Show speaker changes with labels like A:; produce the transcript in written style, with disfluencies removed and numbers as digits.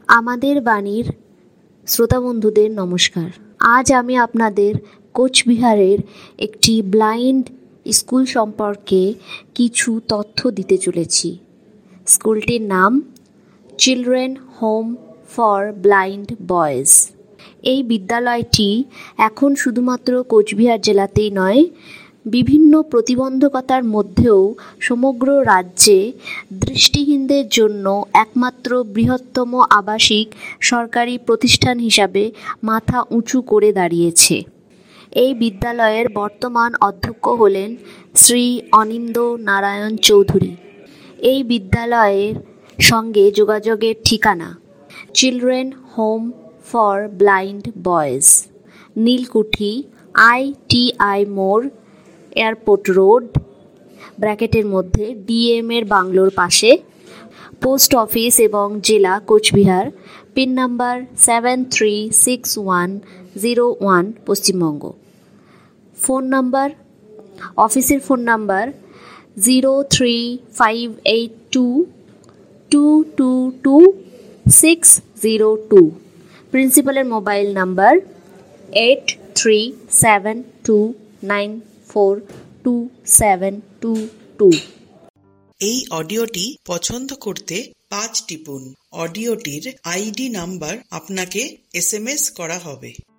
A: আমাদের বাণীর শ্রোতা বন্ধুদের নমস্কার। আজ আমি আপনাদের কোচবিহারের একটি ব্লাইন্ড স্কুল সম্পর্কে কিছু তথ্য দিতে চলেছি। স্কুলটির নাম children home for blind boys. এই বিদ্যালয়টি এখন শুধুমাত্র কোচবিহার জেলাতেই নয়, বিভিন্ন প্রতিবন্ধকতার মধ্যেও সমগ্র রাজ্যে দৃষ্টিহীনদের জন্য একমাত্র বৃহত্তম আবাসিক সরকারি প্রতিষ্ঠান হিসাবে মাথা উঁচু করে দাঁড়িয়েছে। এই বিদ্যালয়ের বর্তমান অধ্যক্ষ হলেন শ্রী অনিন্দ নারায়ণ চৌধুরী। এই বিদ্যালয়ের সঙ্গে যোগাযোগের ঠিকানা children home for blind boys, Nilkuthi ITI মোড়, এয়ারপোর্ট রোড ব্র্যাকেটের মধ্যে DM এর বাংলোর পাশে, পোস্ট অফিস এবং জেলা Coochbehar, pin number 736101, Paschimbanga. Phone number, অফিসের ফোন নাম্বার 03582222602, প্রিন্সিপালের মোবাইল নাম্বার 8372942722।
B: এই অডিওটি পছন্দ করতে 5 টিপুন। অডিওটির ID নাম্বার আপনাকে SMS করা হবে।